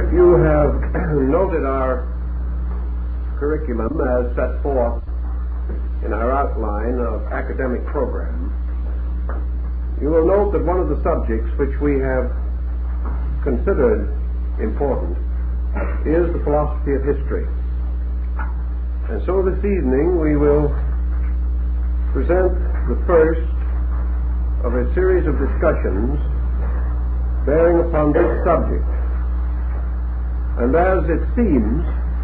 You have noted our curriculum as set forth in our outline of academic program. You will note that one of the subjects which we have considered important is the philosophy of history. And so this evening we will present the first of a series of discussions bearing upon this subject. And as it seems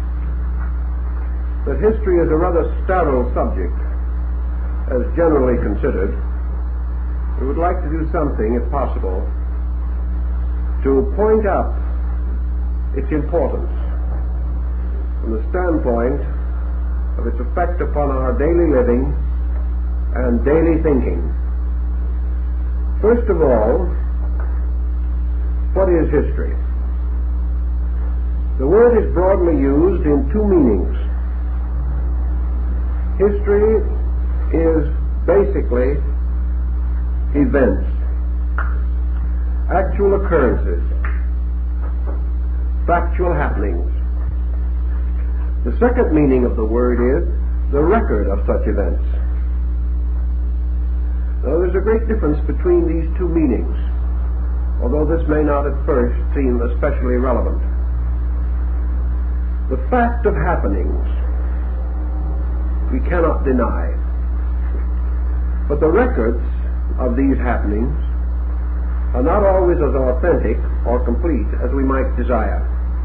that history is a rather sterile subject, as generally considered, we would like to do something, if possible, to point out its importance from the standpoint of its effect upon our daily living and daily thinking. First of all, what is history? The word is broadly used in two meanings. History is basically events, actual occurrences, factual happenings. The second meaning of the word is the record of such events. Now, there's a great difference between these two meanings, although this may not at first seem especially relevant. The fact of happenings we cannot deny, but the records of these happenings are not always as authentic or complete as we might desire.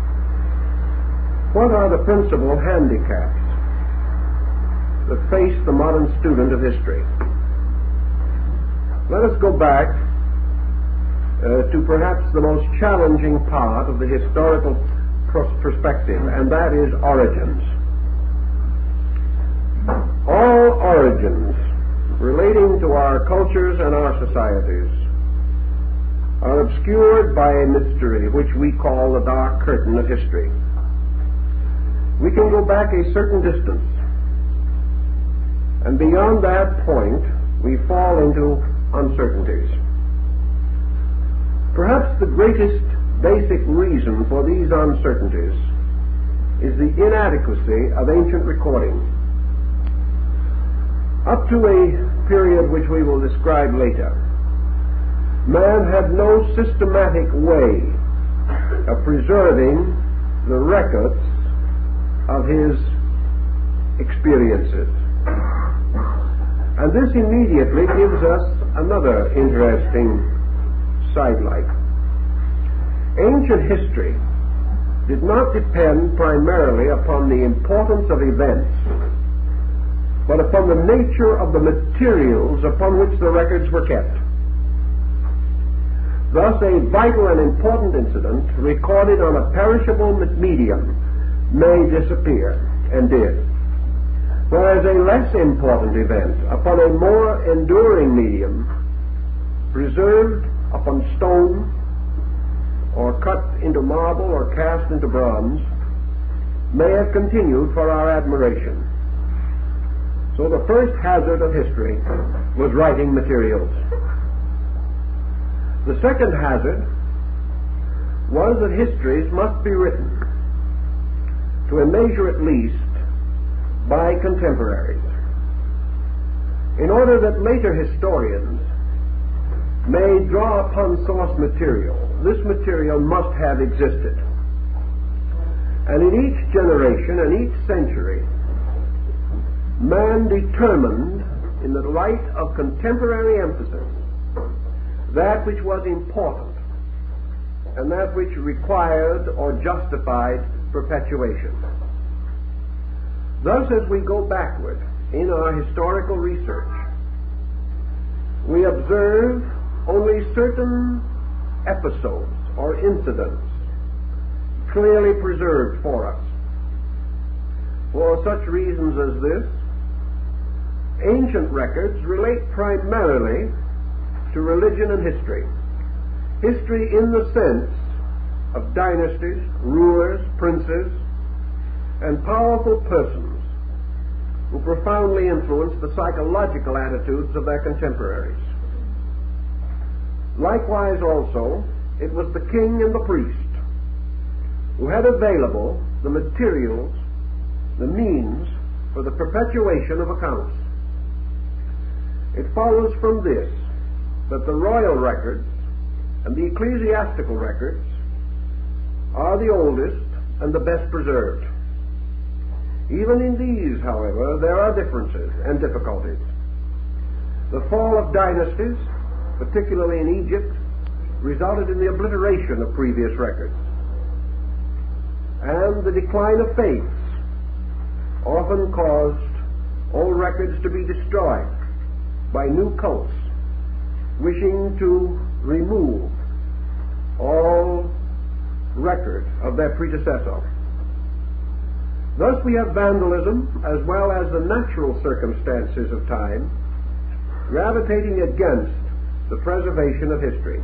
What are the principal handicaps that face the modern student of history? Let us go back to perhaps the most challenging part of the historical perspective, and that is origins. All origins relating to our cultures and our societies are obscured by a mystery which we call the dark curtain of history. We can go back a certain distance, and beyond that point we fall into uncertainties. Perhaps the greatest basic reason for these uncertainties is the inadequacy of ancient recording. Up to a period which we will describe later, man had no systematic way of preserving the records of his experiences. And this immediately gives us another interesting sidelight. Ancient history did not depend primarily upon the importance of events, but upon the nature of the materials upon which the records were kept. Thus, a vital and important incident recorded on a perishable medium may disappear, and did, whereas a less important event upon a more enduring medium, preserved upon stone, or cut into marble or cast into bronze, may have continued for our admiration. So the first hazard of history was writing materials. The second hazard was that histories must be written, to a measure at least, by contemporaries, in order that later historians may draw upon source material. This material must have existed. And in each generation and each century, man determined, in the light of contemporary emphasis, that which was important and that which required or justified perpetuation. Thus, as we go backward in our historical research, we observe only certain episodes or incidents clearly preserved for us. For such reasons as this, ancient records relate primarily to religion and history. History in the sense of dynasties, rulers, princes, and powerful persons who profoundly influenced the psychological attitudes of their contemporaries. Likewise also, it was the king and the priest who had available the materials, the means for the perpetuation of accounts. It follows from this that the royal records and the ecclesiastical records are the oldest and the best preserved. Even in these, however, there are differences and difficulties. The fall of dynasties, particularly in Egypt, resulted in the obliteration of previous records. And the decline of faiths often caused old records to be destroyed by new cults wishing to remove all record of their predecessor. Thus we have vandalism as well as the natural circumstances of time gravitating against the preservation of history.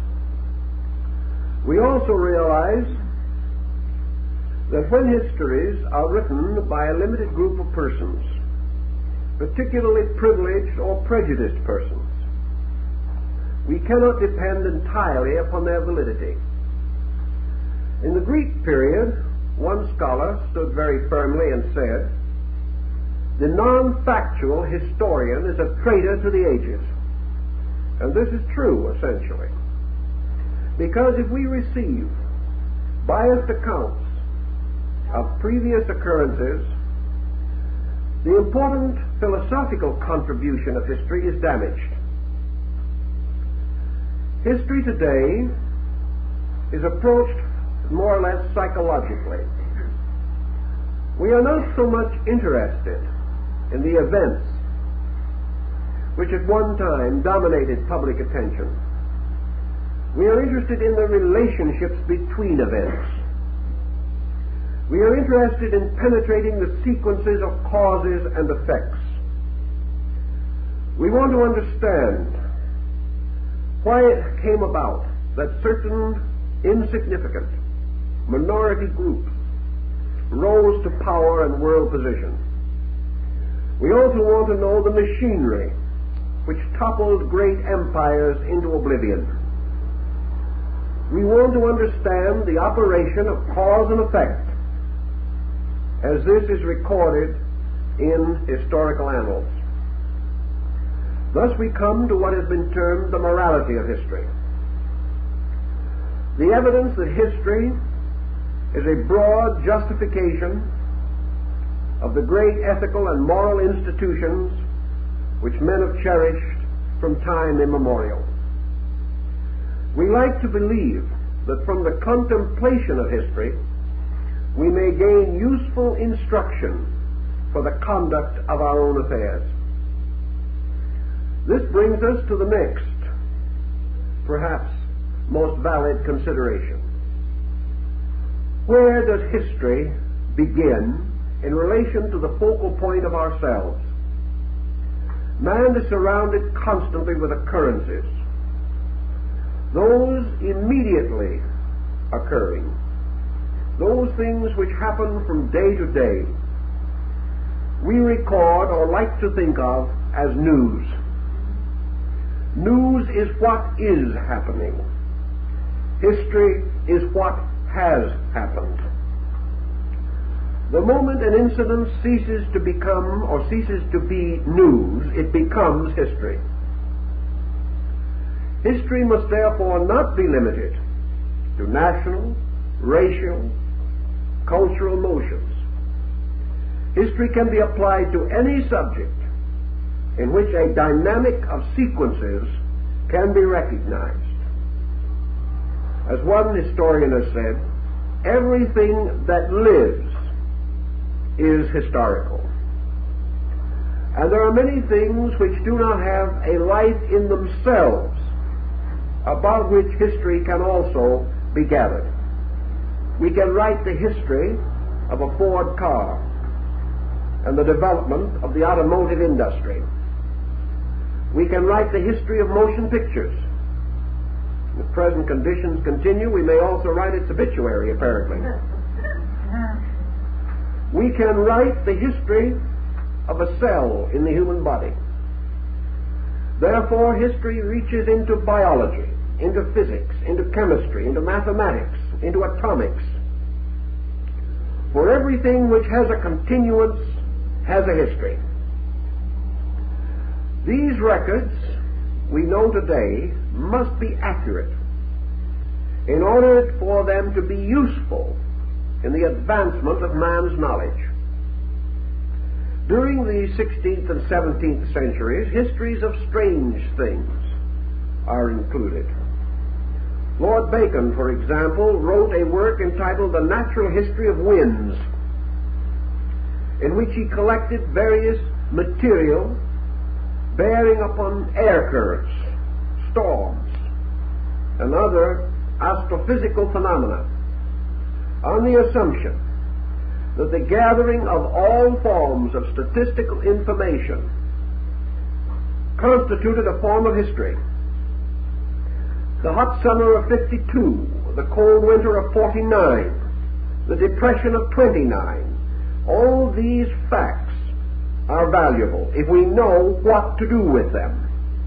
We also realize that when histories are written by a limited group of persons, particularly privileged or prejudiced persons, we cannot depend entirely upon their validity. In the Greek period, one scholar stood very firmly and said, "The non-factual historian is a traitor to the ages." And this is true, essentially. Because if we receive biased accounts of previous occurrences, the important philosophical contribution of history is damaged. History today is approached more or less psychologically. We are not so much interested in the events which at one time dominated public attention. We are interested in the relationships between events. We are interested in penetrating the sequences of causes and effects. We want to understand why it came about that certain insignificant minority groups rose to power and world position. We also want to know the machinery which toppled great empires into oblivion. We want to understand the operation of cause and effect as this is recorded in historical annals. Thus we come to what has been termed the morality of history. The evidence that history is a broad justification of the great ethical and moral institutions which men have cherished from time immemorial. We like to believe that from the contemplation of history we may gain useful instruction for the conduct of our own affairs. This brings us to the next, perhaps most valid consideration. Where does history begin in relation to the focal point of ourselves? Man is surrounded constantly with occurrences, those immediately occurring, those things which happen from day to day, we record or like to think of as news. News is what is happening. History is what has happened. The moment an incident ceases to become or ceases to be news, it becomes history. History must therefore not be limited to national, racial, cultural motions. History can be applied to any subject in which a dynamic of sequences can be recognized. As one historian has said, everything that lives is historical. And there are many things which do not have a life in themselves about which history can also be gathered. We can write the history of a Ford car and the development of the automotive industry. We can write the history of motion pictures. If present conditions continue, we may also write its obituary, apparently. We can write the history of a cell in the human body. Therefore, history reaches into biology, into physics, into chemistry, into mathematics, into atomics, For everything which has a continuance has a history. These records, we know today, must be accurate in order for them to be useful in the advancement of man's knowledge. During the 16th and 17th centuries, histories of strange things are included. Lord Bacon, for example, wrote a work entitled The Natural History of Winds, in which he collected various material bearing upon air currents, storms, and other astrophysical phenomena, on the assumption that the gathering of all forms of statistical information constituted a form of history. The hot summer of 52, the cold winter of 49, the depression of 29, all these facts are valuable if we know what to do with them.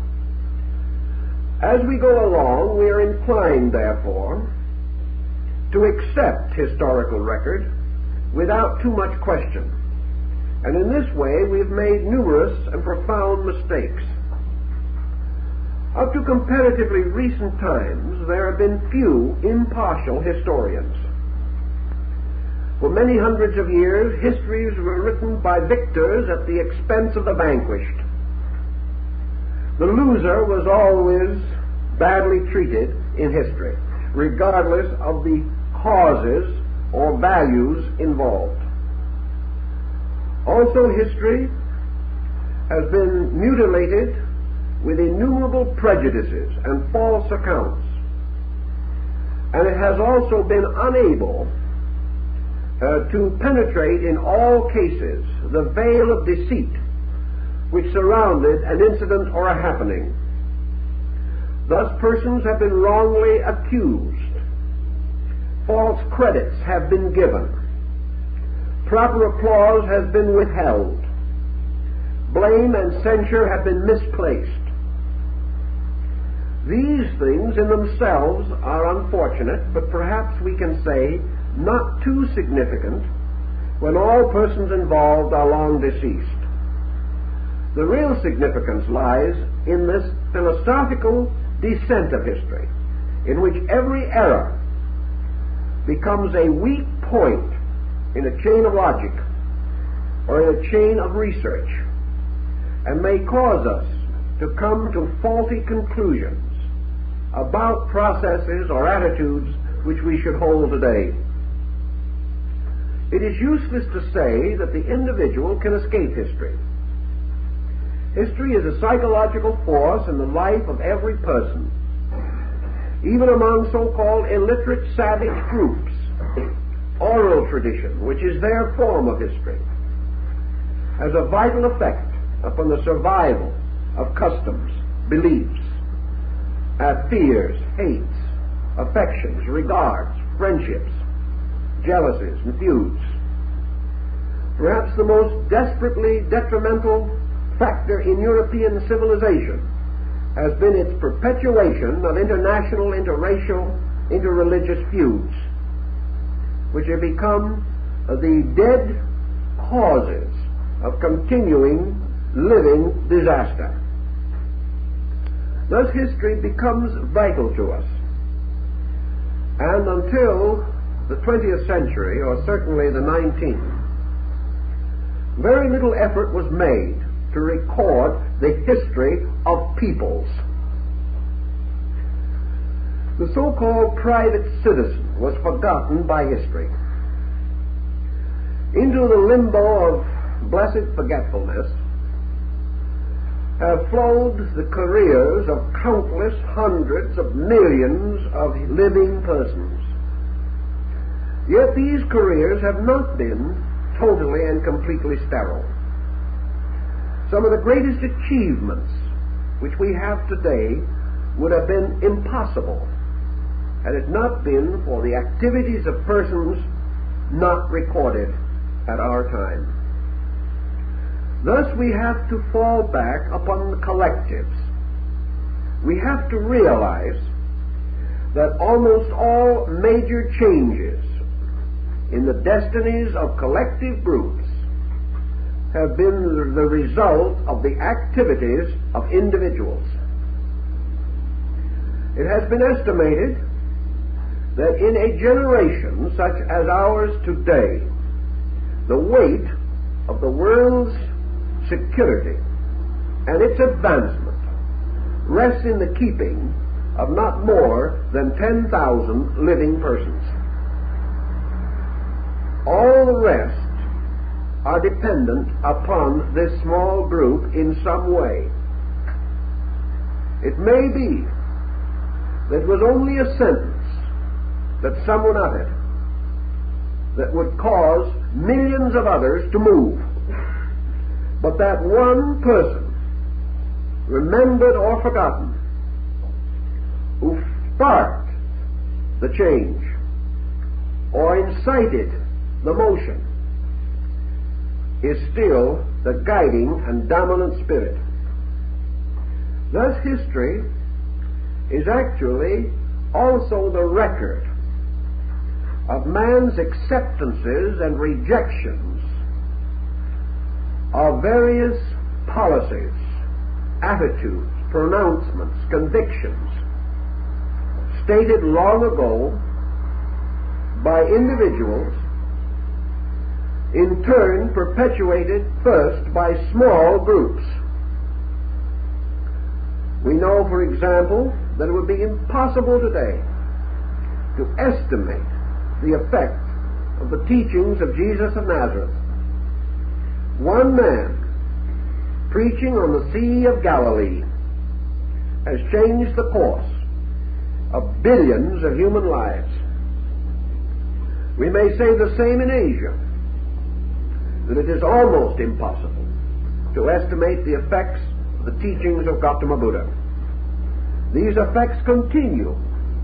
As we go along, we are inclined, therefore, to accept historical record without too much question. And in this way, we've made numerous and profound mistakes. Up to comparatively recent times, there have been few impartial historians. For many hundreds of years, histories were written by victors at the expense of the vanquished. The loser was always badly treated in history, regardless of the causes or values involved. Also, history has been mutilated with innumerable prejudices and false accounts, and it has also been unable to penetrate in all cases the veil of deceit which surrounded an incident or a happening. Thus, persons have been wrongly accused, false credits have been given, proper applause has been withheld, blame and censure have been misplaced. These things in themselves are unfortunate, but perhaps we can say not too significant when all persons involved are long deceased. The real significance lies in this philosophical descent of history, in which every error becomes a weak point in a chain of logic or in a chain of research, and may cause us to come to faulty conclusions about processes or attitudes which we should hold today. It is useless to say that the individual can escape history. History is a psychological force in the life of every person. Even among so-called illiterate savage groups, oral tradition, which is their form of history, has a vital effect upon the survival of customs, beliefs, fears, hates, affections, regards, friendships, jealousies, and feuds. Perhaps the most desperately detrimental factor in European civilization has been its perpetuation of international, interracial, interreligious feuds, which have become the dead causes of continuing living disaster. Thus, history becomes vital to us. And until the 20th century, or certainly the 19th, very little effort was made to record the history of peoples. The so-called private citizen was forgotten by history. Into the limbo of blessed forgetfulness have flowed the careers of countless hundreds of millions of living persons. Yet these careers have not been totally and completely sterile. Some of the greatest achievements which we have today would have been impossible had it not been for the activities of persons not recorded at our time. Thus, we have to fall back upon the collectives. We have to realize that almost all major changes in the destinies of collective groups have been the result of the activities of individuals. It has been estimated that in a generation such as ours today, the weight of the world's security and its advancement rests in the keeping of not more than 10,000 living persons. All the rest are dependent upon this small group in some way. It may be that it was only a sentence that someone uttered that would cause millions of others to move, but that one person, remembered or forgotten, who sparked the change or incited the motion, is still the guiding and dominant spirit. Thus history is actually also the record of man's acceptances and rejections of various policies, attitudes, pronouncements, convictions stated long ago by individuals, in turn perpetuated first by small groups. We know, for example, that it would be impossible today to estimate the effect of the teachings of Jesus of Nazareth. One man preaching on the Sea of Galilee has changed the course of billions of human lives. We may say the same in Asia, that it is almost impossible to estimate the effects of the teachings of Gautama Buddha. These effects continue.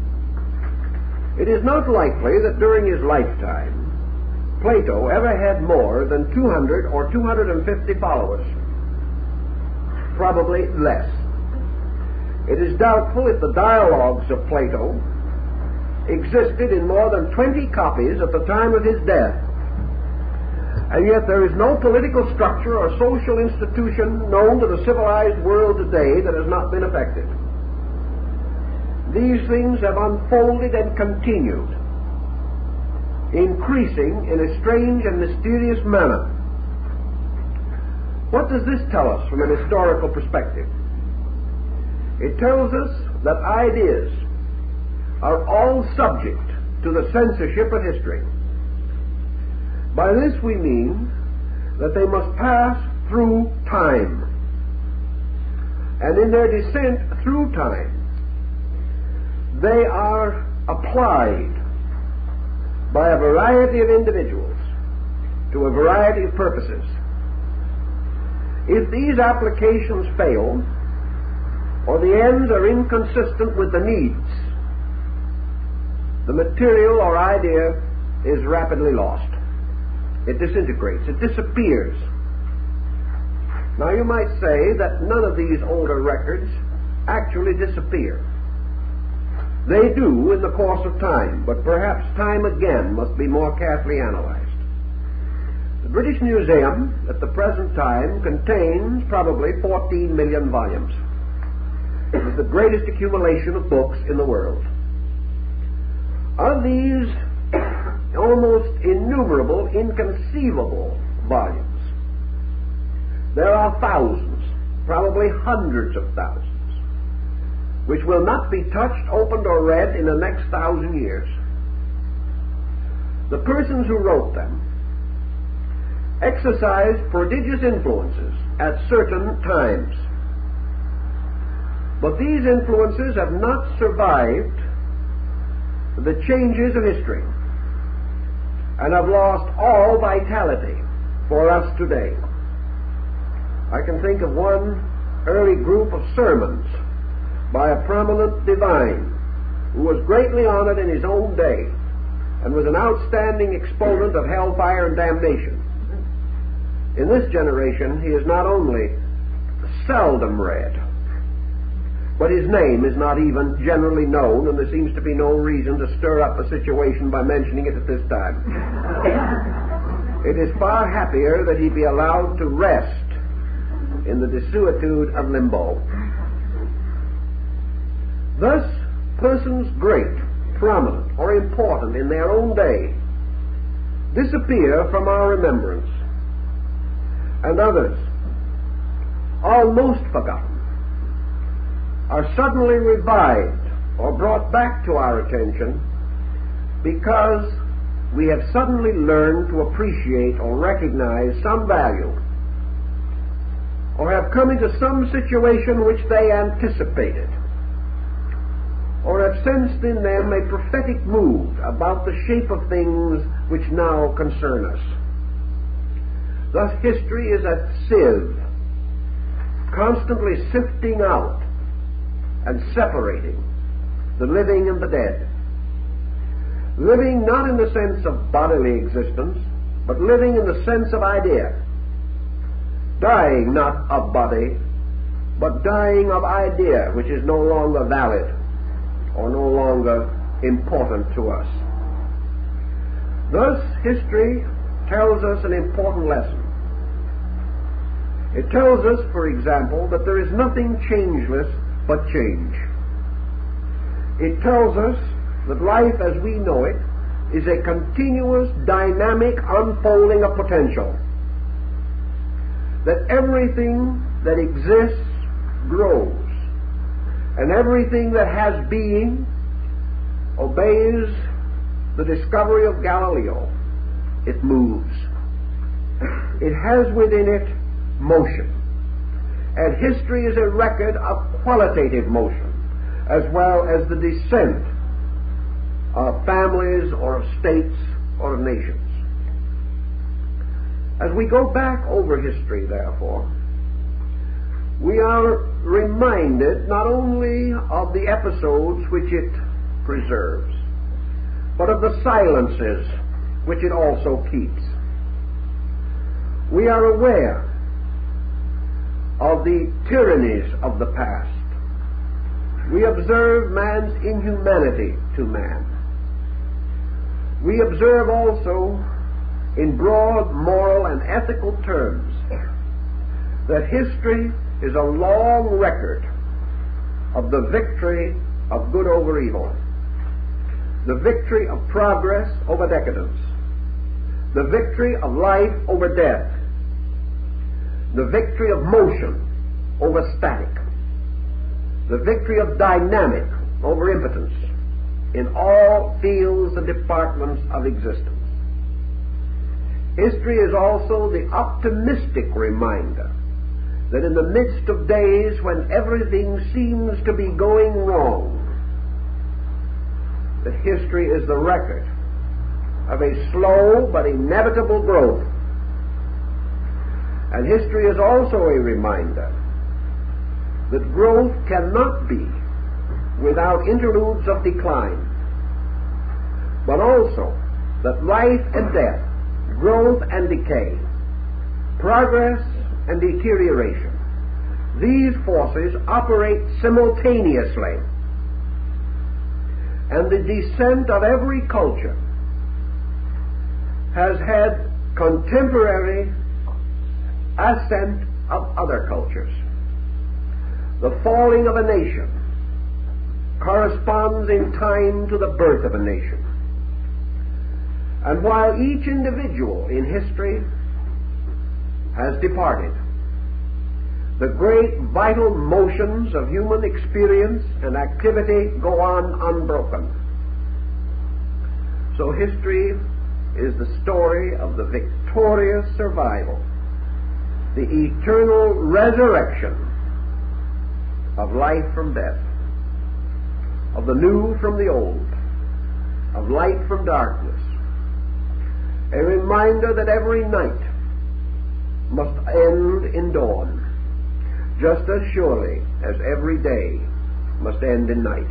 It is not likely that during his lifetime Plato ever had more than 200 or 250 followers. Probably less. It is doubtful if the dialogues of Plato existed in more than 20 copies at the time of his death. And yet there is no political structure or social institution known to the civilized world today that has not been affected. These things have unfolded and continued, increasing in a strange and mysterious manner. What does this tell us from an historical perspective? It tells us that ideas are all subject to the censorship of history. By this we mean that they must pass through time. And in their descent through time, they are applied by a variety of individuals to a variety of purposes. If these applications fail, or the ends are inconsistent with the needs, the material or idea is rapidly lost. It disintegrates. It disappears. Now you might say that none of these older records actually disappear. They do in the course of time, but perhaps time again must be more carefully analyzed. The British Museum at the present time contains probably 14 million volumes. It is the greatest accumulation of books in the world. Of these almost innumerable, inconceivable volumes, there are thousands, probably hundreds of thousands, which will not be touched, opened, or read in the next 1,000 years. The persons who wrote them exercised prodigious influences at certain times, but these influences have not survived the changes of history and have lost all vitality for us today. I can think of one early group of sermons by a prominent divine who was greatly honored in his own day and was an outstanding exponent of hellfire and damnation. In this generation, he is not only seldom read, but his name is not even generally known, and there seems to be no reason to stir up a situation by mentioning it at this time. It is far happier that he be allowed to rest in the desuetude of limbo. Thus, persons great, prominent, or important in their own day disappear from our remembrance, and others, almost forgotten, are suddenly revived or brought back to our attention because we have suddenly learned to appreciate or recognize some value, or have come into some situation which they anticipated, or have sensed in them a prophetic mood about the shape of things which now concern us. Thus history is a sieve, constantly sifting out and separating the living and the dead. Living not in the sense of bodily existence, but living in the sense of idea. Dying not of body, but dying of idea, which is no longer valid or no longer important to us. Thus, history tells us an important lesson. It tells us, for example, that there is nothing changeless but change. It tells us that life as we know it is a continuous, dynamic unfolding of potential. That everything that exists grows, and everything that has being obeys the discovery of Galileo. It moves. It has within it motion. And history is a record of qualitative motion, as well as the descent of families or of states or of nations. As we go back over history, therefore, we are reminded not only of the episodes which it preserves, but of the silences which it also keeps. We are aware of the tyrannies of the past. We observe man's inhumanity to man. We observe also, in broad moral and ethical terms, that history is a long record of the victory of good over evil, the victory of progress over decadence, the victory of life over death, the victory of motion over static, the victory of dynamic over impotence in all fields and departments of existence. History is also the optimistic reminder that in the midst of days when everything seems to be going wrong, that history is the record of a slow but inevitable growth. And history is also a reminder that growth cannot be without interludes of decline, but also that life and death, growth and decay, progress and deterioration, these forces operate simultaneously, and the descent of every culture has had contemporary ascent of other cultures. The falling of a nation corresponds in time to the birth of a nation. And while each individual in history has departed, the great vital motions of human experience and activity go on unbroken. So history is the story of the victorious survival, the eternal resurrection of life from death, of the new from the old, of light from darkness, a reminder that every night must end in dawn, just as surely as every day must end in night.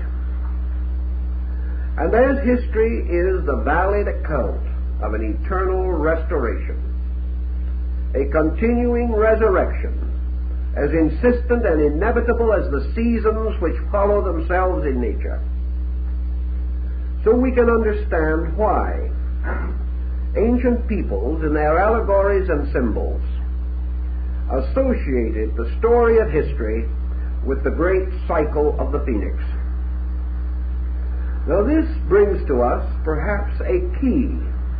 And as history is the valid account of an eternal restoration, a continuing resurrection, as insistent and inevitable as the seasons which follow themselves in nature. So we can understand why ancient peoples, in their allegories and symbols, associated the story of history with the great cycle of the phoenix. Now this brings to us perhaps a key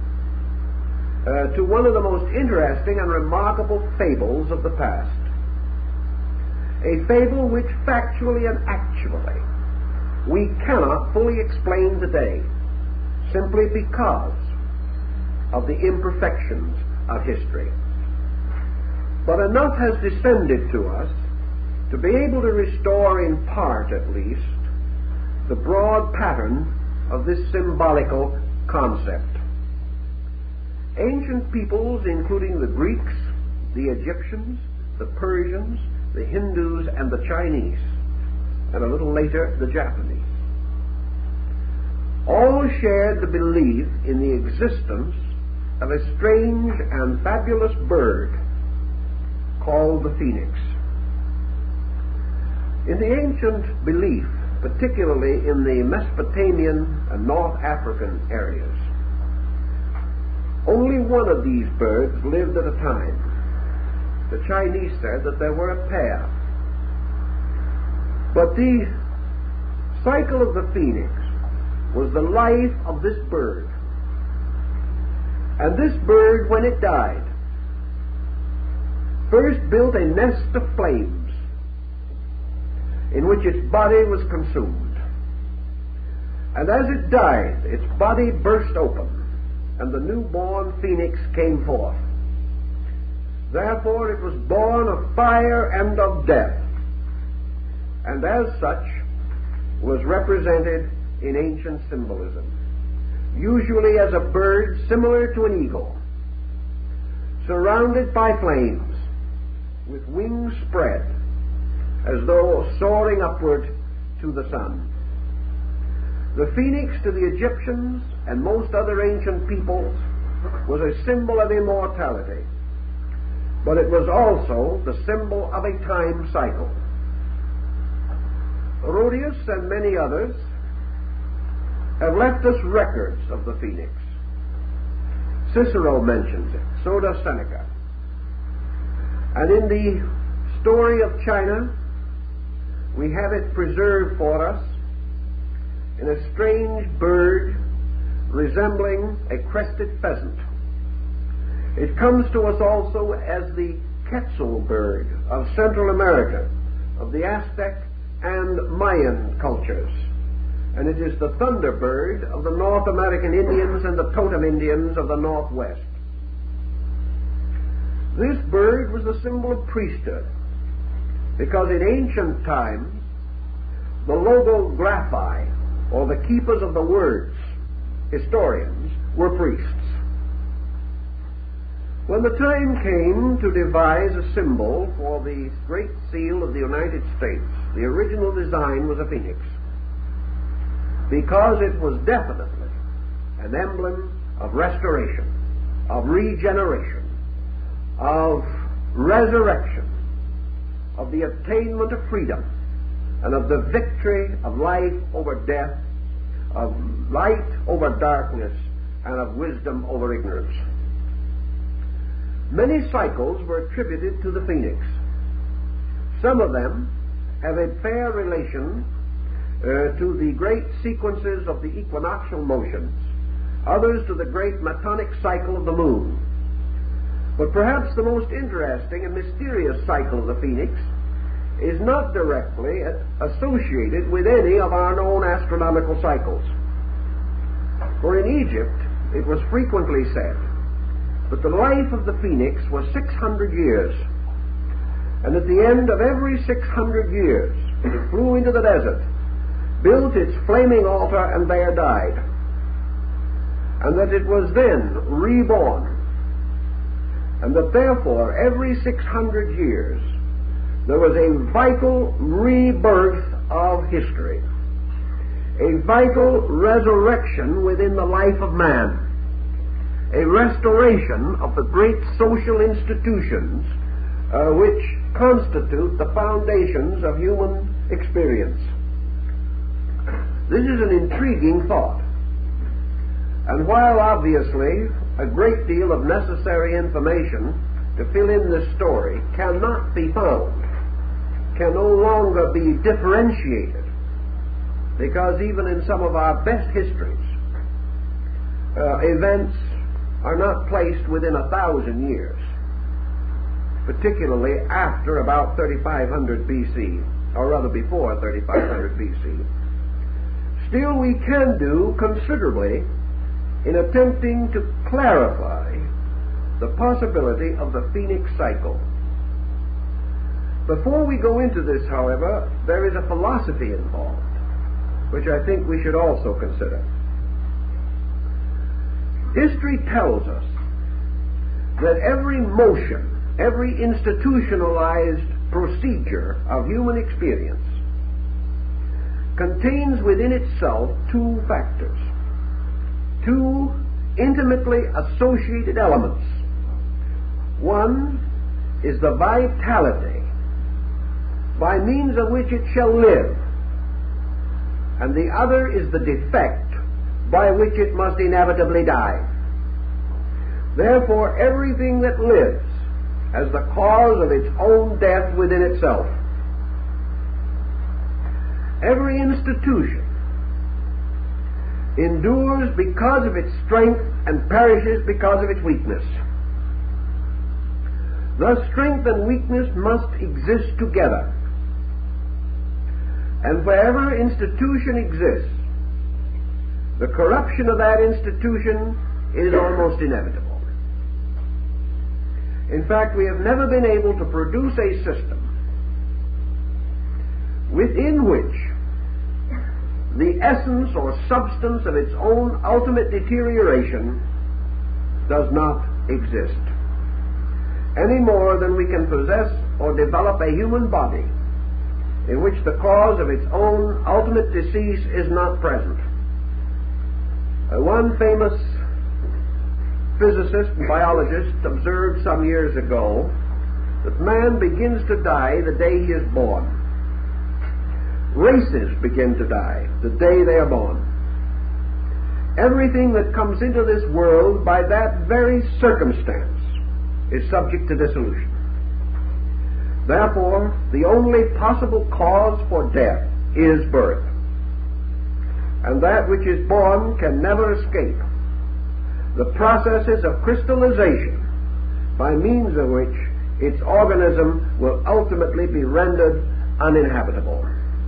to one of the most interesting and remarkable fables of the past. A fable which factually and actually we cannot fully explain today, simply because of the imperfections of history. But enough has descended to us to be able to restore, in part at least, the broad pattern of this symbolical concept. Ancient peoples, including the Greeks, the Egyptians, the Persians, the Hindus, and the Chinese, and a little later the Japanese, all shared the belief in the existence of a strange and fabulous bird called the phoenix. In the ancient belief, particularly in the Mesopotamian and North African areas, only one of these birds lived at a time. The Chinese said that there were a pair. But the cycle of the phoenix was the life of this bird. And this bird, when it died, first built a nest of flames in which its body was consumed. And as it died, its body burst open, and the newborn phoenix came forth. Therefore it was born of fire and of death, and as such was represented in ancient symbolism, usually as a bird similar to an eagle, surrounded by flames, with wings spread, as though soaring upward to the sun. The phoenix to the Egyptians and most other ancient peoples was a symbol of immortality, but it was also the symbol of a time cycle. Rhodius and many others have left us records of the phoenix. Cicero mentions it, so does Seneca. And in the story of China, we have it preserved for us in a strange bird resembling a crested pheasant. It comes to us also as the quetzal bird of Central America, of the Aztec and Mayan cultures. And it is the thunderbird of the North American Indians and the totem Indians of the Northwest. This bird was a symbol of priesthood, because in ancient times the logographi, or the keepers of the words, historians, were priests. When the time came to devise a symbol for the Great Seal of the United States, the original design was a phoenix, because it was definitely an emblem of restoration, of regeneration, of resurrection, of the attainment of freedom, and of the victory of life over death, of light over darkness, and of wisdom over ignorance. Many cycles were attributed to the phoenix. Some of them have a fair relation to the great sequences of the equinoctial motions, others to the great metonic cycle of the moon. But perhaps the most interesting and mysterious cycle of the phoenix is not directly associated with any of our known astronomical cycles. For in Egypt it was frequently said that the life of the phoenix was 600 years, and at the end of every 600 years it flew into the desert, built its flaming altar, and there died, and that it was then reborn, and that therefore every 600 years there was a vital rebirth of history, a vital resurrection within the life of man, a restoration of the great social institutions which constitute the foundations of human experience. This is an intriguing thought. And while obviously a great deal of necessary information to fill in this story cannot be found, can no longer be differentiated, because even in some of our best histories, events are not placed within 1,000 years, particularly after about 3500 BC, or rather before 3500 BC. Still, we can do considerably in attempting to clarify the possibility of the Phoenix cycle. Before we go into this, however, there is a philosophy involved, which I think we should also consider. History tells us that every motion, every institutionalized procedure of human experience contains within itself two factors, two intimately associated elements. One is the vitality by means of which it shall live, and the other is the defect by which it must inevitably die. Therefore, everything that lives has the cause of its own death within itself. Every institution endures because of its strength and perishes because of its weakness. Thus, strength and weakness must exist together. And wherever institution exists, the corruption of that institution is almost inevitable. In fact, we have never been able to produce a system within which the essence or substance of its own ultimate deterioration does not exist, any more than we can possess or develop a human body in which the cause of its own ultimate decease is not present. One famous physicist and biologist observed some years ago that man begins to die the day he is born. Races begin to die the day they are born. Everything that comes into this world by that very circumstance is subject to dissolution. Therefore, the only possible cause for death is birth. And that which is born can never escape the processes of crystallization by means of which its organism will ultimately be rendered uninhabitable.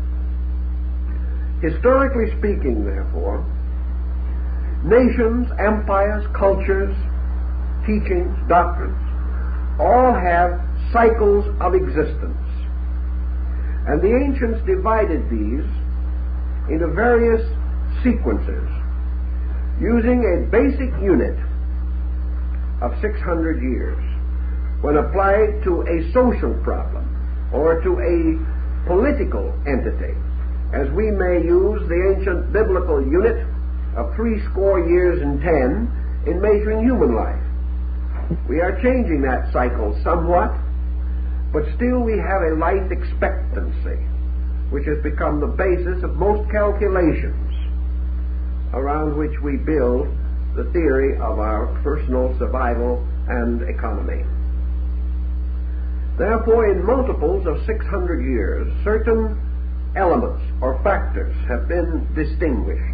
Historically speaking, therefore, nations, empires, cultures, teachings, doctrines, all have cycles of existence. And the ancients divided these into various sequences using a basic unit of 600 years when applied to a social problem or to a political entity, as we may use the ancient biblical unit of 60 years and 10 in measuring human life. We are changing that cycle somewhat, but still we have a life expectancy which has become the basis of most calculations around which we build the theory of our personal survival and economy. Therefore, in multiples of 600 years, certain elements or factors have been distinguished.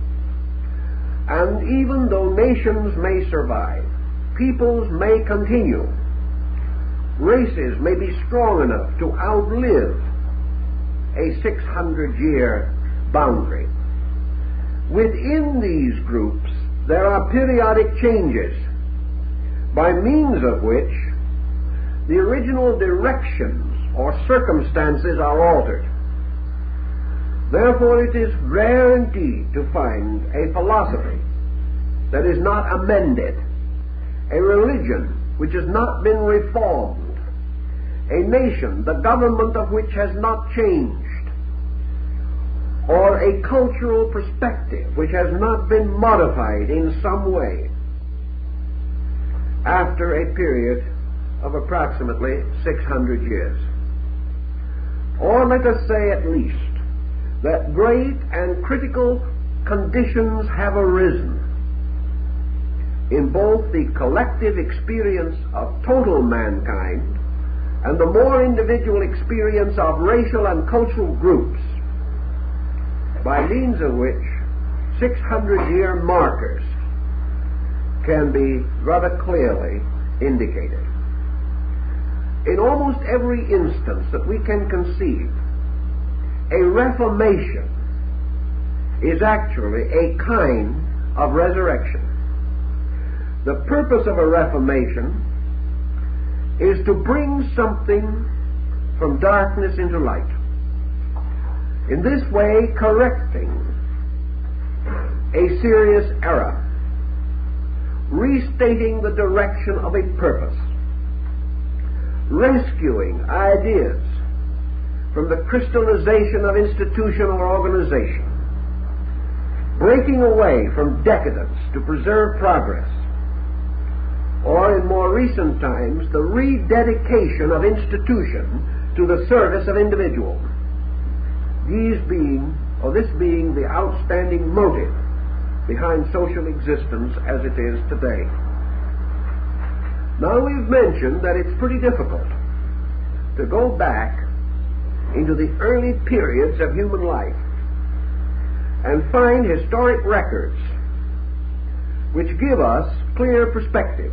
And even though nations may survive, peoples may continue, races may be strong enough to outlive a 600-year boundary. Within these groups, there are periodic changes by means of which the original directions or circumstances are altered. Therefore, it is rare indeed to find a philosophy that is not amended, a religion which has not been reformed, a nation, the government of which has not changed, or a cultural perspective which has not been modified in some way after a period of approximately 600 years. Or let us say at least that great and critical conditions have arisen in both the collective experience of total mankind and the more individual experience of racial and cultural groups, by means of which 600-year markers can be rather clearly indicated. In almost every instance that we can conceive, a reformation is actually a kind of resurrection. The purpose of a reformation is to bring something from darkness into light. In this way, correcting a serious error, restating the direction of a purpose, rescuing ideas from the crystallization of institution or organization, breaking away from decadence to preserve progress, or in more recent times, the rededication of institution to the service of individual. This being the outstanding motive behind social existence as it is today. Now, we've mentioned that it's pretty difficult to go back into the early periods of human life and find historic records which give us clear perspective.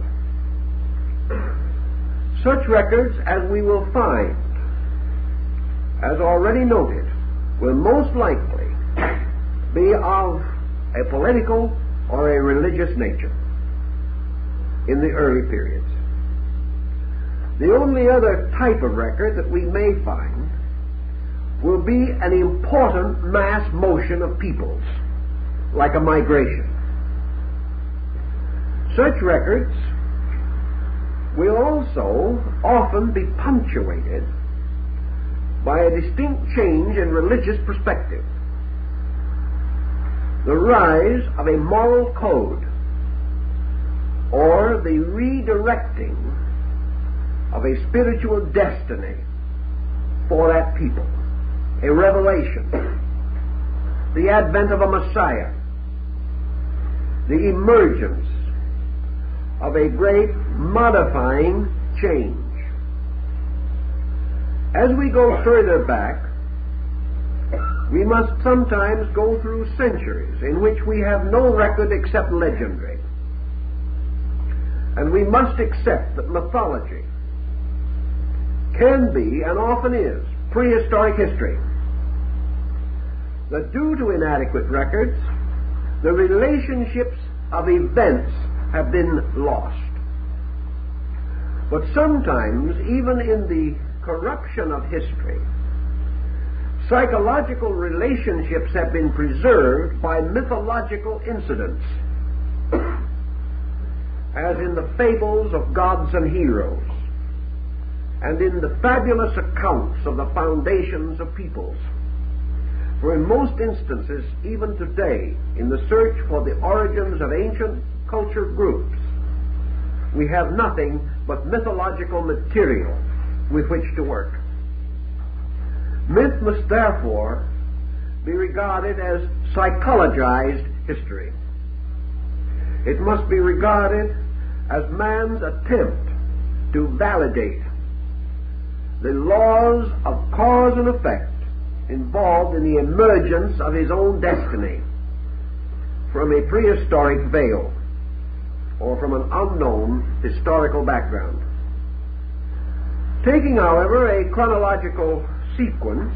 Such records as we will find, as already noted, will most likely be of a political or a religious nature in the early periods. The only other type of record that we may find will be an important mass motion of peoples, like a migration. Such records will also often be punctuated by a distinct change in religious perspective, the rise of a moral code, or the redirecting of a spiritual destiny for that people, a revelation, the advent of a Messiah, the emergence of a great modifying change. As we go further back, we must sometimes go through centuries in which we have no record except legendary. And we must accept that mythology can be, and often is, prehistoric history. That due to inadequate records, the relationships of events have been lost. But sometimes, even in the corruption of history, psychological relationships have been preserved by mythological incidents, as in the fables of gods and heroes, and in the fabulous accounts of the foundations of peoples. For in most instances, even today, in the search for the origins of ancient culture groups, we have nothing but mythological material with which to work. Myth must therefore be regarded as psychologized history. It must be regarded as man's attempt to validate the laws of cause and effect involved in the emergence of his own destiny from a prehistoric veil or from an unknown historical background. Taking, however, a chronological sequence,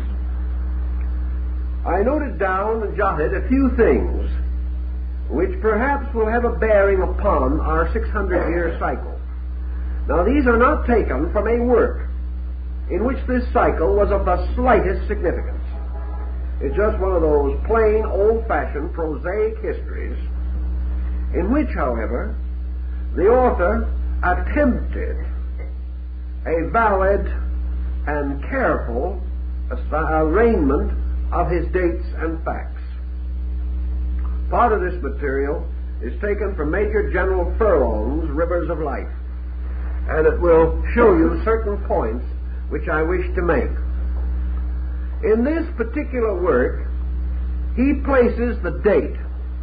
I noted down and jotted a few things which perhaps will have a bearing upon our 600-year cycle. Now, these are not taken from a work in which this cycle was of the slightest significance. It's just one of those plain, old-fashioned, prosaic histories in which, however, the author attempted a valid and careful arraignment of his dates and facts. Part of this material is taken from Major General Furlong's Rivers of Life. and it will show you certain points which I wish to make. In this particular work, he places the date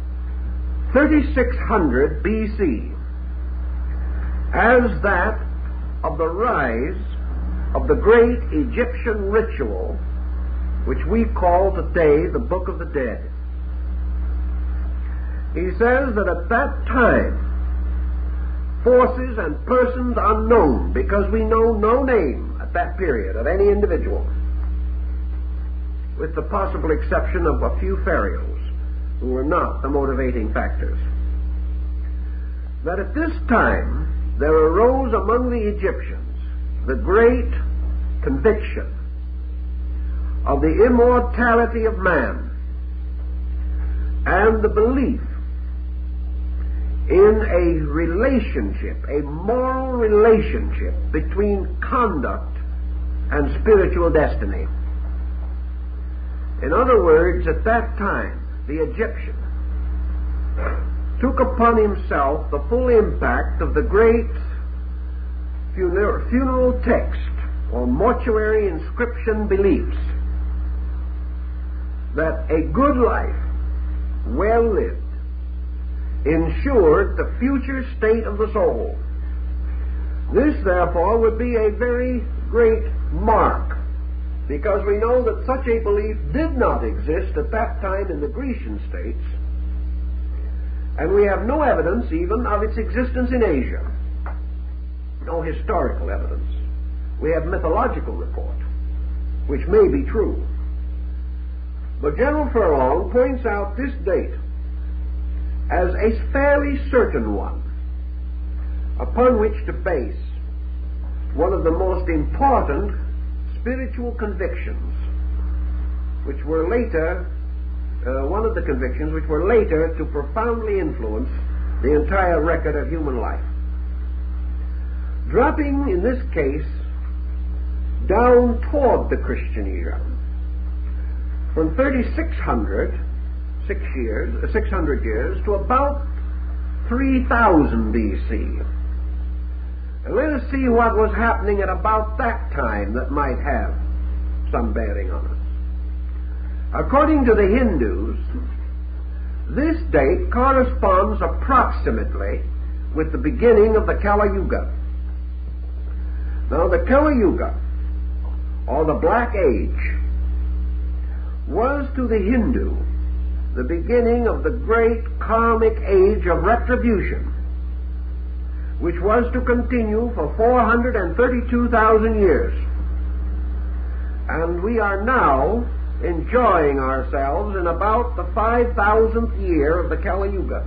3600 BC as that of the rise of the great Egyptian ritual which we call today the Book of the Dead. He says that at that time, forces and persons unknown, because we know no name at that period of any individual, with the possible exception of a few pharaohs who were not the motivating factors, that at this time there arose among the Egyptians the great conviction of the immortality of man and the belief in a relationship, a moral relationship between conduct and spiritual destiny. In other words, at that time, the Egyptian took upon himself the full impact of the great funeral text or mortuary inscription beliefs that a good life, well lived, ensured the future state of the soul. This, therefore, would be a very great mark, because we know that such a belief did not exist at that time in the Grecian states, and we have no evidence even of its existence in Asia. No historical evidence. We have mythological report, which may be true. But General Furlong points out this date as a fairly certain one upon which to base one of the most important spiritual convictions, which were later, one of the convictions which were later to profoundly influence the entire record of human life. Dropping, in this case, down toward the Christian era, from 3600, 600 years, to about 3000 BC. And let us see what was happening at about that time that might have some bearing on us. According to the Hindus, this date corresponds approximately with the beginning of the Kali Yuga. Now, the Kali Yuga, or the Black Age, was to the Hindu the beginning of the great karmic age of retribution, which was to continue for 432,000 years. And we are now enjoying ourselves in about the 5,000th year of the Kali Yuga.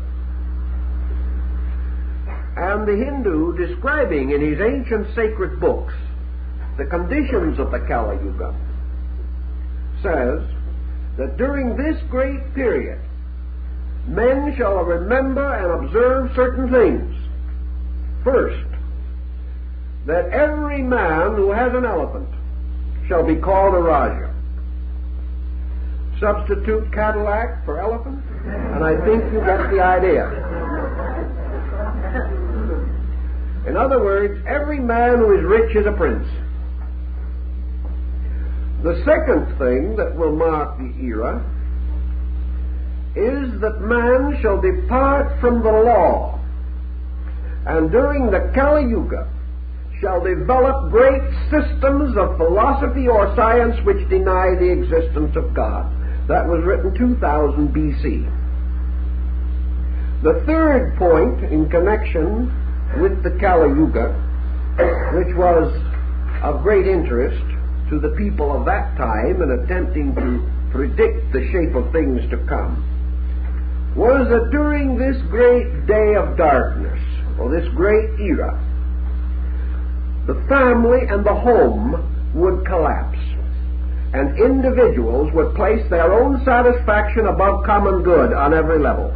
And the Hindu, describing in his ancient sacred books the conditions of the Kali Yuga, says that during this great period, men shall remember and observe certain things. First, that every man who has an elephant shall be called a Raja. Substitute Cadillac for elephant, and I think you get the idea. In other words, every man who is rich is a prince. The second thing that will mark the era is that man shall depart from the law, and during the Kali Yuga shall develop great systems of philosophy or science which deny the existence of God. That was written 2000 BC. The third point in connection with the Kali Yuga, which was of great interest to the people of that time in attempting to predict the shape of things to come, was that during this great day of darkness, or this great era, the family and the home would collapse, and individuals would place their own satisfaction above common good on every level.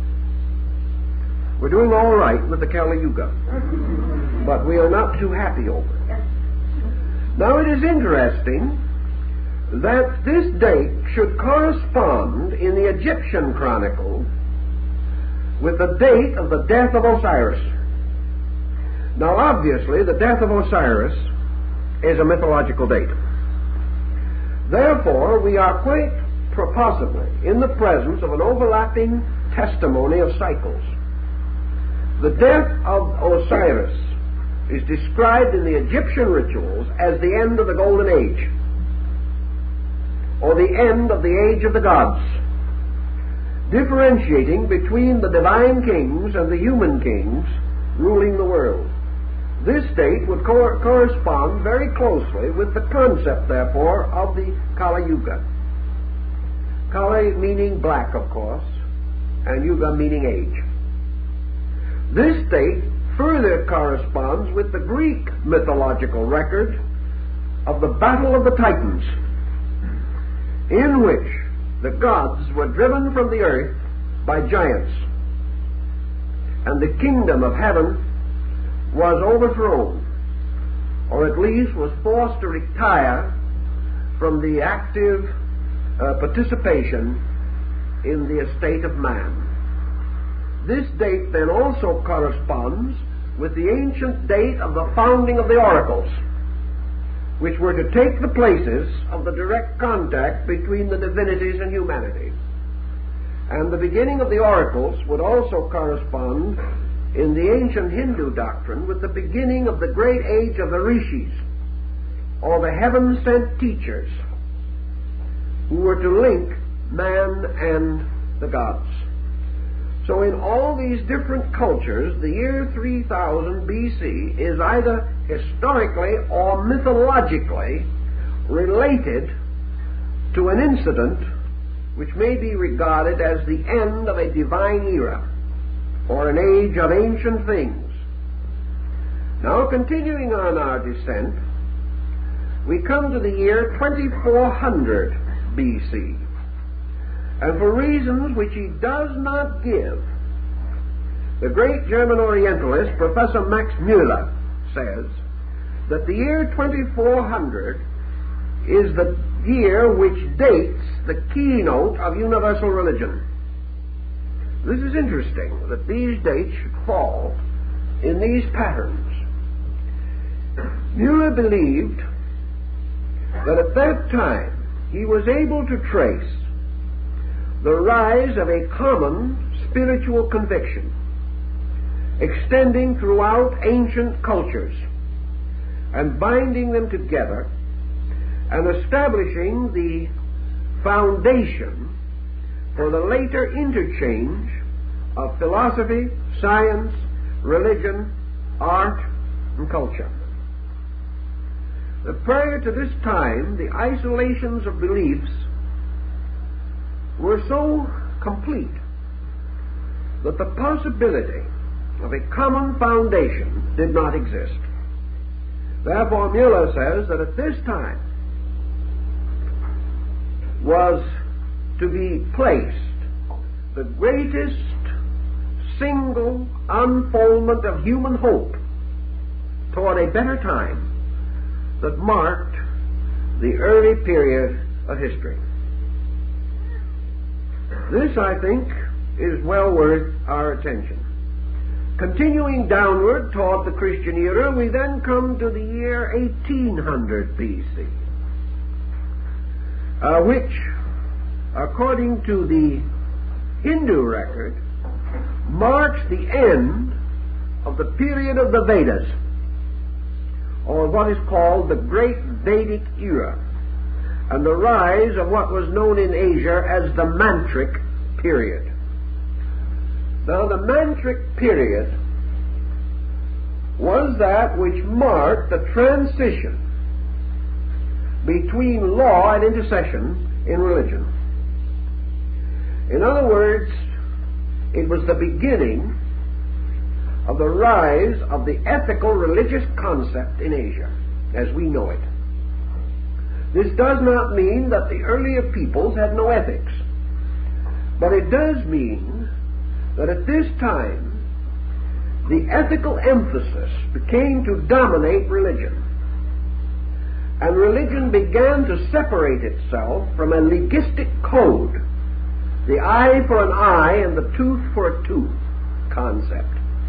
We're doing all right with the Kali Yuga, but we are not too happy over it. Now, it is interesting that this date should correspond in the Egyptian chronicle with the date of the death of Osiris. Now, obviously, the death of Osiris is a mythological date. Therefore, we are quite possibly in the presence of an overlapping testimony of cycles. The death of Osiris is described in the Egyptian rituals as the end of the Golden Age, or the end of the age of the gods, differentiating between the divine kings and the human kings ruling the world. This date would correspond very closely with the concept, therefore, of the Kali Yuga. Kali meaning black, of course, and Yuga meaning age. This date further corresponds with the Greek mythological record of the Battle of the Titans, in which the gods were driven from the earth by giants, and the kingdom of heaven was overthrown, or at least was forced to retire from the active participation in the estate of man. This date then also corresponds with the ancient date of the founding of the oracles, which were to take the places of the direct contact between the divinities and humanity. And the beginning of the oracles would also correspond in the ancient Hindu doctrine with the beginning of the great age of the rishis, or the heaven-sent teachers, who were to link man and the gods. So in all these different cultures, the year 3000 BC is either historically or mythologically related to an incident which may be regarded as the end of a divine era, or an age of ancient things. Now, continuing on our descent, we come to the year 2400 BC. And for reasons which he does not give, the great German Orientalist, Professor Max Müller, says that the year 2400 is the year which dates the keynote of universal religion. This is interesting, that these dates should fall in these patterns. Müller believed that at that time he was able to trace the rise of a common spiritual conviction extending throughout ancient cultures and binding them together and establishing the foundation for the later interchange of philosophy, science, religion, art, and culture. Prior to this time, the isolations of beliefs were so complete that the possibility of a common foundation did not exist. Therefore, Müller says that at this time was to be placed the greatest single unfoldment of human hope toward a better time that marked the early period of history. This, I think, is well worth our attention. Continuing downward toward the Christian era, we then come to the year 1800 BC, which, according to the Hindu record, marks the end of the period of the Vedas, or what is called the Great Vedic Era, and the rise of what was known in Asia as the Mantric period. Now, the Mantric period was that which marked the transition between law and intercession in religion. In other words, it was the beginning of the rise of the ethical religious concept in Asia as we know it. This does not mean that the earlier peoples had no ethics, but it does mean that at this time the ethical emphasis became to dominate religion, and religion began to separate itself from a legistic code, the eye for an eye and the tooth for a tooth concept.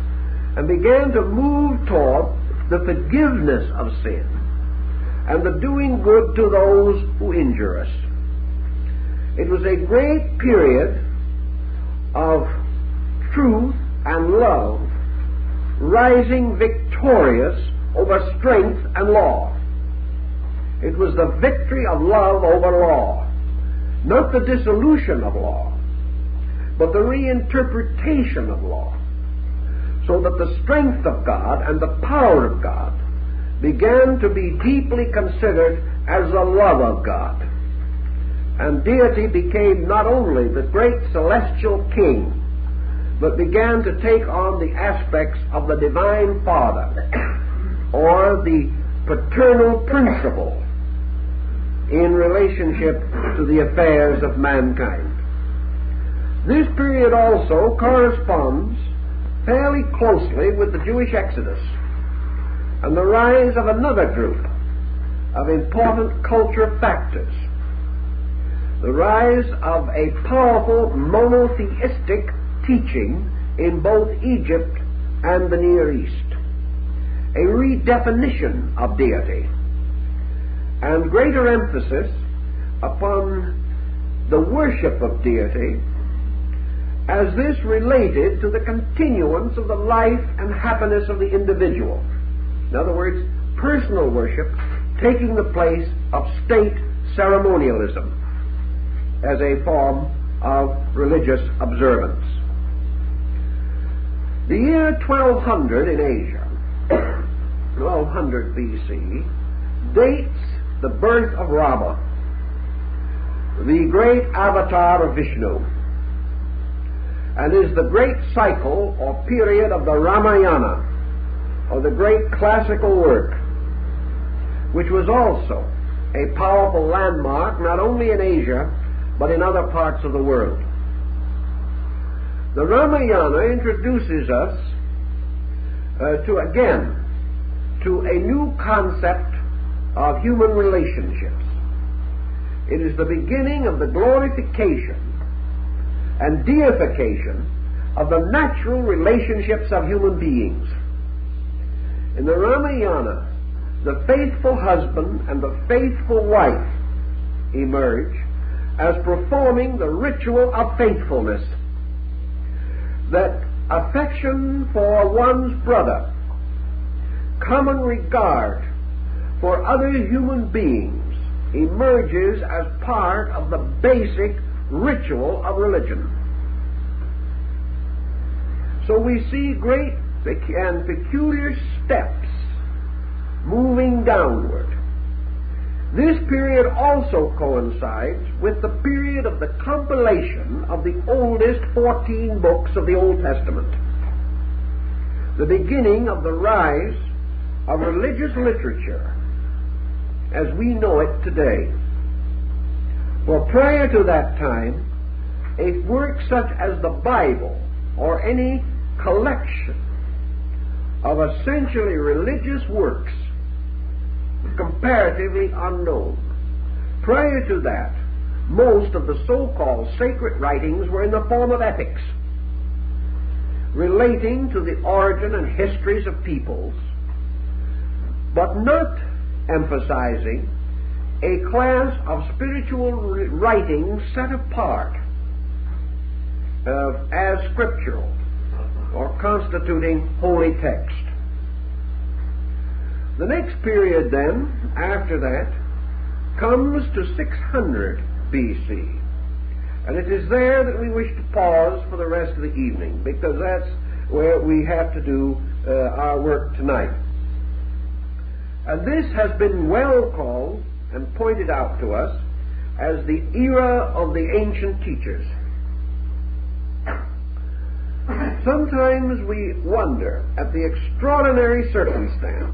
and began to move toward the forgiveness of sin and the doing good to those who injure us. It was a great period of truth and love rising victorious over strength and law. It was the victory of love over law, not the dissolution of law, but the reinterpretation of law, so that the strength of God and the power of God began to be deeply considered as the love of God. And deity became not only the great celestial king, but began to take on the aspects of the divine Father, or the paternal principle in relationship to the affairs of mankind. This period also corresponds fairly closely with the Jewish Exodus and the rise of another group of important culture factors, the rise of a powerful monotheistic teaching in both Egypt and the Near East, a redefinition of deity, and greater emphasis upon the worship of deity as this related to the continuance of the life and happiness of the individual. In other words, personal worship taking the place of state ceremonialism as a form of religious observance. The year 1200 in Asia, 1200 BC, dates the birth of Rama, the great avatar of Vishnu, and is the great cycle or period of the Ramayana, or the great classical work, which was also a powerful landmark not only in Asia but in other parts of the world. The Ramayana introduces us to a new concept of human relationships. It is the beginning of the glorification and deification of the natural relationships of human beings. In the Ramayana, the faithful husband and the faithful wife emerge as performing the ritual of faithfulness, that affection for one's brother, common regard for other human beings, emerges as part of the basic ritual of religion. So we see great and peculiar steps moving downward. This period also coincides with the period of the compilation of the oldest 14 books of the Old Testament, the beginning of the rise of religious literature as we know it today. For prior to that time, a work such as the Bible or any collection of essentially religious works was comparatively unknown. Prior to that, most of the so-called sacred writings were in the form of epics, relating to the origin and histories of peoples, but not emphasizing a class of spiritual writings set apart as scriptural or constituting holy text. The next period then, after that, comes to 600 BC. And it is there that we wish to pause for the rest of the evening, because that's where we have to do our work tonight. And this has been well called and pointed out to us as the era of the ancient teachers. Sometimes we wonder at the extraordinary circumstance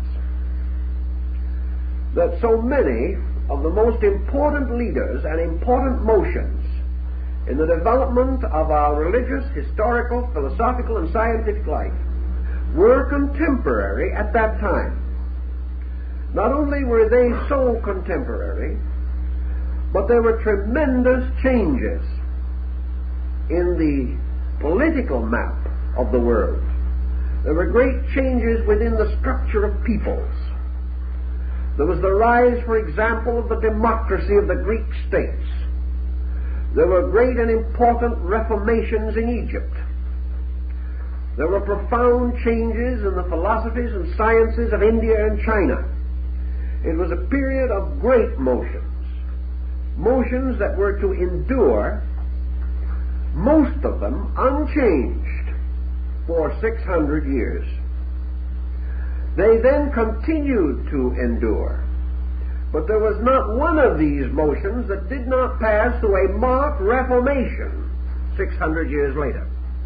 that so many of the most important leaders and important motions in the development of our religious, historical, philosophical, and scientific life were contemporary at that time. Not only were they so contemporary, but there were tremendous changes in the political map of the world. There were great changes within the structure of peoples. There was the rise, for example, of the democracy of the Greek states. There were great and important reformations in Egypt. There were profound changes in the philosophies and sciences of India and China. It was a period of great motions, motions that were to endure, most of them unchanged, for 600 years. They then continued to endure, but there was not one of these motions that did not pass through a marked reformation 600 years later.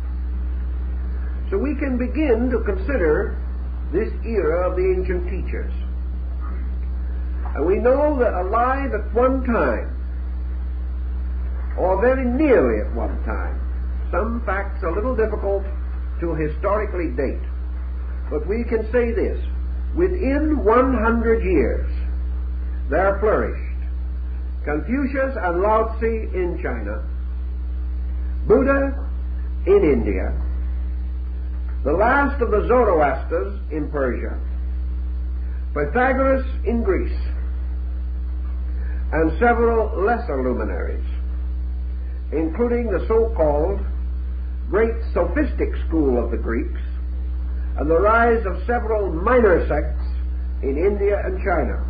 So we can begin to consider this era of the ancient teachers. And we know that alive at one time, or very nearly at one time, some facts a little difficult to historically date, but we can say this: within 100 years there flourished Confucius and Lao Tzu in China, Buddha in India, the last of the Zoroasters in Persia, Pythagoras in Greece, and several lesser luminaries, including the so-called great sophistic school of the Greeks, and the rise of several minor sects in India and China.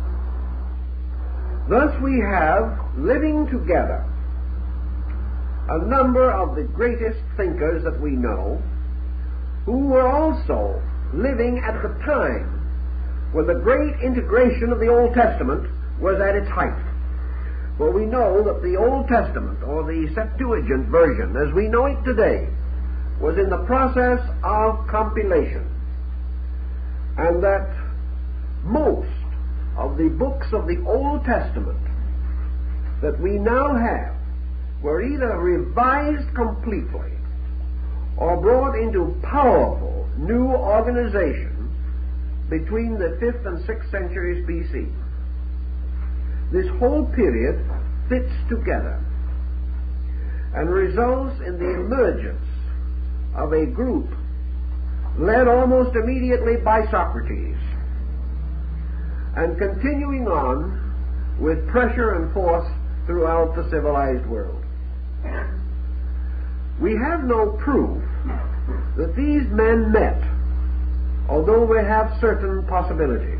Thus we have living together a number of the greatest thinkers that we know, who were also living at the time when the great integration of the Old Testament was at its height. For we know that the Old Testament, or the Septuagint version, as we know it today, was in the process of compilation, and that most of the books of the Old Testament that we now have were either revised completely or brought into powerful new organization between the 5th and 6th centuries B.C. This whole period fits together and results in the emergence of a group led almost immediately by Socrates and continuing on with pressure and force throughout the civilized world. We have no proof that these men met, although we have certain possibilities.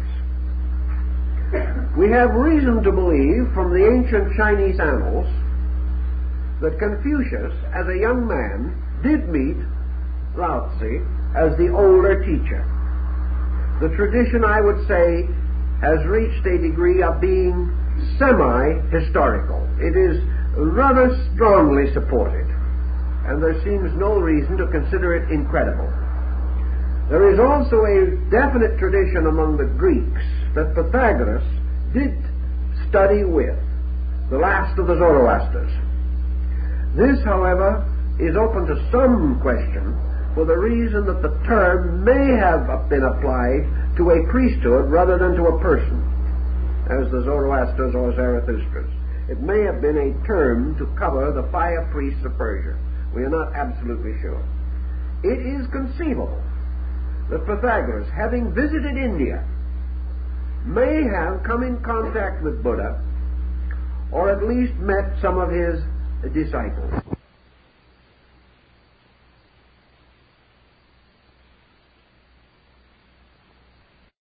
We have reason to believe from the ancient Chinese annals that Confucius, as a young man, did meet Lao Tzu as the older teacher. The tradition, I would say, has reached a degree of being semi-historical. It is rather strongly supported, and there seems no reason to consider it incredible. There is also a definite tradition among the Greeks that Pythagoras did study with the last of the Zoroasters. This, however, is open to some question for the reason that the term may have been applied to a priesthood rather than to a person, as the Zoroasters or Zarathustra's. It may have been a term to cover the fire priests of Persia. We are not absolutely sure. It is conceivable that Pythagoras, having visited India, may have come in contact with Buddha, or at least met some of his disciples.